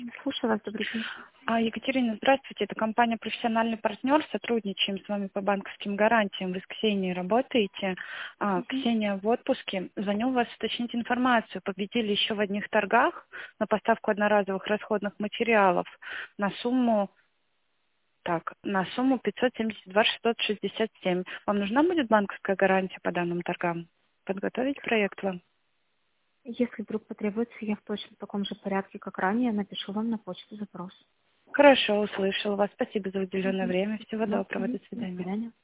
Слушаю вас, добрый день. Екатерина, здравствуйте. Это компания «Профессиональный партнер». Сотрудничаем с вами по банковским гарантиям. Вы с Ксенией работаете. Ксения в отпуске. Звоню вас уточнить информацию. Победили еще в одних торгах на поставку одноразовых расходных материалов на сумму 572 667. Вам нужна будет банковская гарантия по данным торгам? Подготовить проект вам? Если вдруг потребуется, я в точно таком же порядке, как ранее, напишу вам на почту запрос. Хорошо, услышала вас. Спасибо за уделенное время. Всего Да. доброго. До До свидания. свидания.